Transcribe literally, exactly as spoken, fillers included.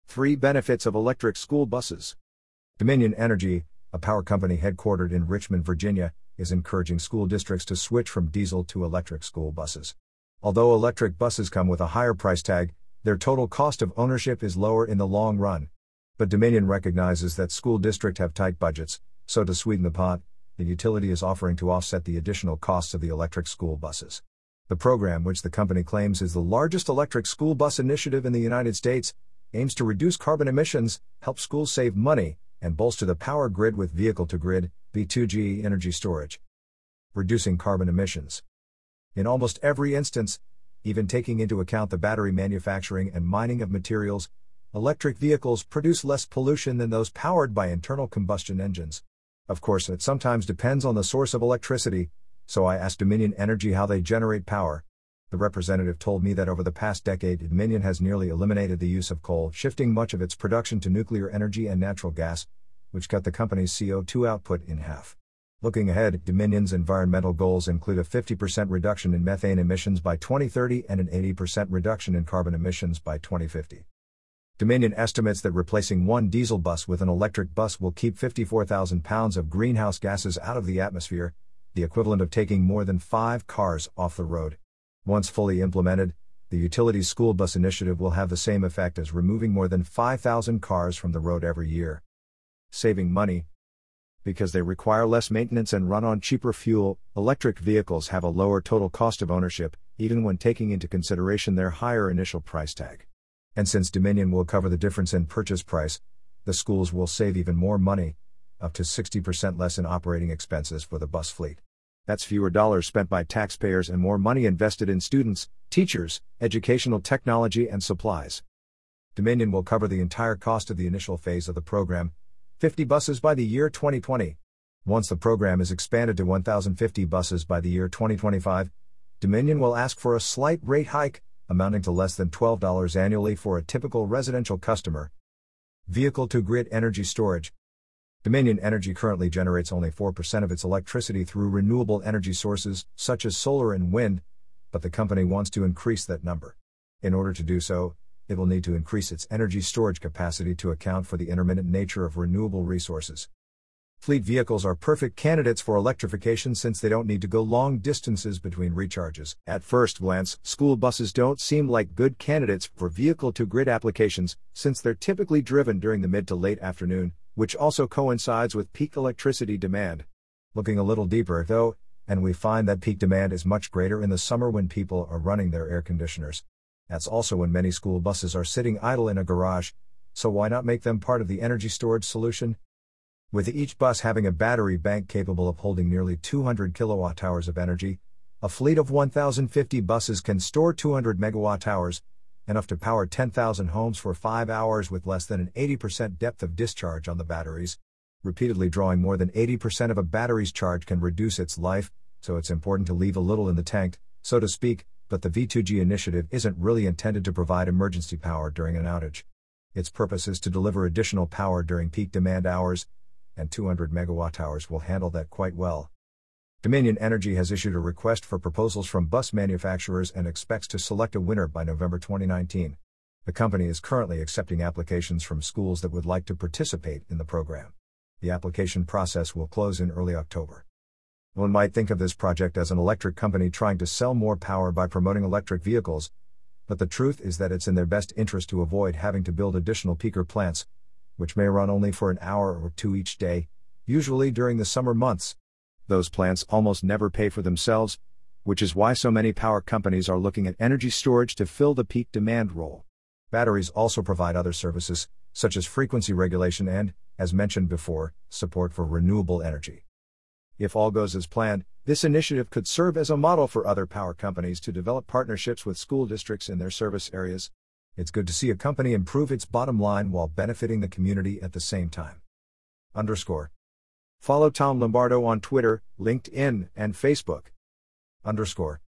Three benefits of electric school buses. Dominion Energy, a power company headquartered in Richmond, Virginia, is encouraging school districts to switch from diesel to electric school buses. Although electric buses come with a higher price tag, their total cost of ownership is lower in the long run. But Dominion recognizes that school districts have tight budgets, so to sweeten the pot, the utility is offering to offset the additional costs of the electric school buses. The program, which the company claims is the largest electric school bus initiative in the United States, aims to reduce carbon emissions, help schools save money, and bolster the power grid with vehicle-to-grid V two G energy storage. Reducing carbon emissions. In almost every instance, even taking into account the battery manufacturing and mining of materials, electric vehicles produce less pollution than those powered by internal combustion engines. Of course, it sometimes depends on the source of electricity, so I asked Dominion Energy how they generate power. The representative told me that over the past decade, Dominion has nearly eliminated the use of coal, shifting much of its production to nuclear energy and natural gas, which cut the company's C O two output in half. Looking ahead, Dominion's environmental goals include a fifty percent reduction in methane emissions by twenty thirty and an eighty percent reduction in carbon emissions by twenty fifty. Dominion estimates that replacing one diesel bus with an electric bus will keep fifty-four thousand pounds of greenhouse gases out of the atmosphere, the equivalent of taking more than five cars off the road. Once fully implemented, the utility's school bus initiative will have the same effect as removing more than five thousand cars from the road every year. Saving money. Because they require less maintenance and run on cheaper fuel, electric vehicles have a lower total cost of ownership, even when taking into consideration their higher initial price tag. And since Dominion will cover the difference in purchase price, the schools will save even more money, up to sixty percent less in operating expenses for the bus fleet. That's fewer dollars spent by taxpayers and more money invested in students, teachers, educational technology and supplies. Dominion will cover the entire cost of the initial phase of the program, fifty buses by the year twenty twenty. Once the program is expanded to one thousand fifty buses by the year twenty twenty-five, Dominion will ask for a slight rate hike, amounting to less than twelve dollars annually for a typical residential customer. Vehicle-to-grid energy storage. Dominion Energy currently generates only four percent of its electricity through renewable energy sources, such as solar and wind, but the company wants to increase that number. In order to do so, it will need to increase its energy storage capacity to account for the intermittent nature of renewable resources. Fleet vehicles are perfect candidates for electrification since they don't need to go long distances between recharges. At first glance, school buses don't seem like good candidates for vehicle-to-grid applications, since they're typically driven during the mid to late afternoon, which also coincides with peak electricity demand. Looking a little deeper, though, and we find that peak demand is much greater in the summer when people are running their air conditioners. That's also when many school buses are sitting idle in a garage, so why not make them part of the energy storage solution? With each bus having a battery bank capable of holding nearly two hundred kilowatt hours of energy, a fleet of one thousand fifty buses can store two hundred megawatt hours, enough to power ten thousand homes for five hours with less than an eighty percent depth of discharge on the batteries. Repeatedly drawing more than eighty percent of a battery's charge can reduce its life, so it's important to leave a little in the tank, so to speak, but the V two G initiative isn't really intended to provide emergency power during an outage. Its purpose is to deliver additional power during peak demand hours, and two hundred megawatt hours will handle that quite well. Dominion Energy has issued a request for proposals from bus manufacturers and expects to select a winner by November twenty nineteen. The company is currently accepting applications from schools that would like to participate in the program. The application process will close in early October. One might think of this project as an electric company trying to sell more power by promoting electric vehicles, but the truth is that it's in their best interest to avoid having to build additional peaker plants, which may run only for an hour or two each day, usually during the summer months. Those plants almost never pay for themselves, which is why so many power companies are looking at energy storage to fill the peak demand role. Batteries also provide other services, such as frequency regulation and, as mentioned before, support for renewable energy. If all goes as planned, this initiative could serve as a model for other power companies to develop partnerships with school districts in their service areas. It's good to see a company improve its bottom line while benefiting the community at the same time. Underscore. Follow Tom Lombardo on Twitter, LinkedIn, and Facebook. Underscore.